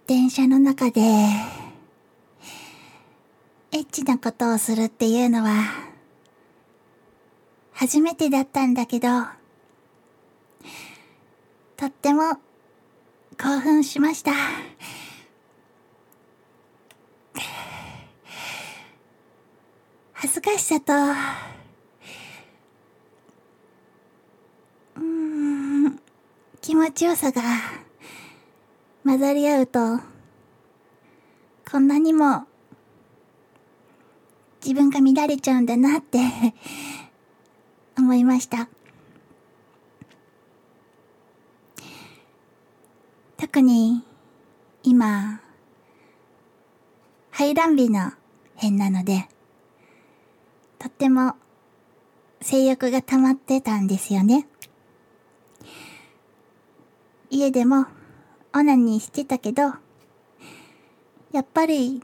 電車の中でエッチなことをするっていうのは初めてだったんだけど、とっても興奮しました。恥ずかしさと気持ちよさが混ざり合うと、こんなにも自分が乱れちゃうんだなって思いました。特に今排卵日の辺なので、とっても性欲が溜まってたんですよね。家でもオナニーしてたけど、やっぱり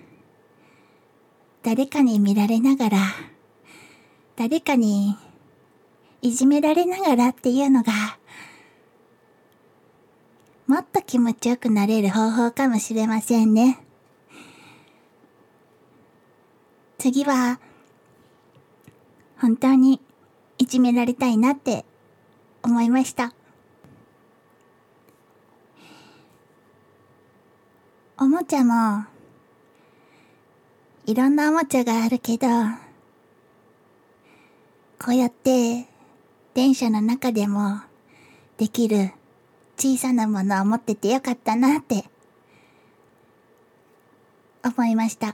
誰かに見られながら、誰かにいじめられながらっていうのが、もっと気持ちよくなれる方法かもしれませんね。次は本当にいじめられたいなって思いました。おもちゃもいろんなおもちゃがあるけど、こうやって電車の中でもできる小さなものを持っててよかったなって思いました。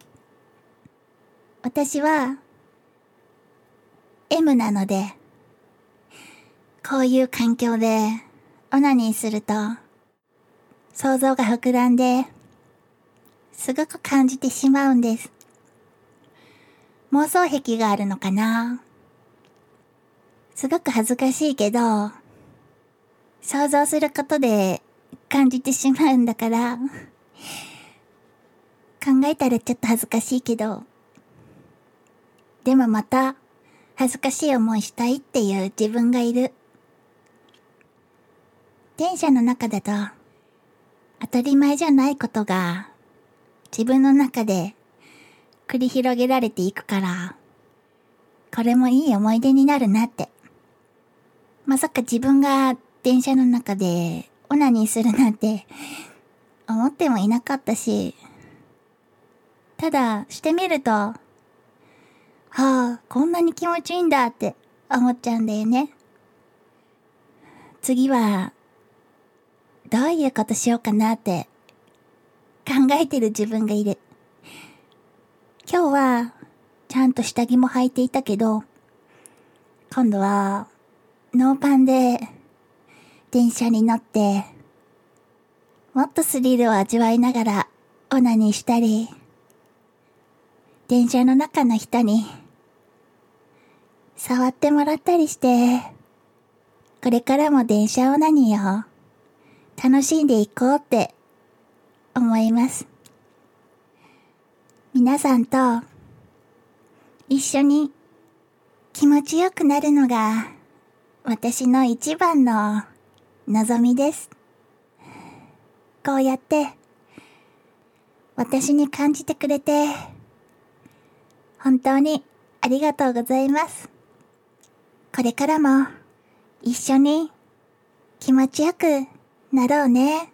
私は M なので、こういう環境でオナニーすると想像が膨らんで、すごく感じてしまうんです。妄想癖があるのかな。すごく恥ずかしいけど、想像することで感じてしまうんだから、考えたらちょっと恥ずかしいけど、でもまた恥ずかしい思いしたいっていう自分がいる。電車の中だと当たり前じゃないことが自分の中で繰り広げられていくから、これもいい思い出になるなって。まさか自分が電車の中でオナニーするなんて思ってもいなかったし、ただしてみると、はあ、こんなに気持ちいいんだって思っちゃうんだよね。次はどういうことしようかなって考えてる自分がいる。今日はちゃんと下着も履いていたけど、今度はノーパンで電車に乗って、もっとスリルを味わいながらオナニーしたり、電車の中の人に触ってもらったりして、これからも電車オナニーを楽しんでいこうって思います。皆さんと一緒に気持ちよくなるのが私の一番の望みです。こうやって私に感じてくれて本当にありがとうございます。これからも一緒に気持ちよくなろうね。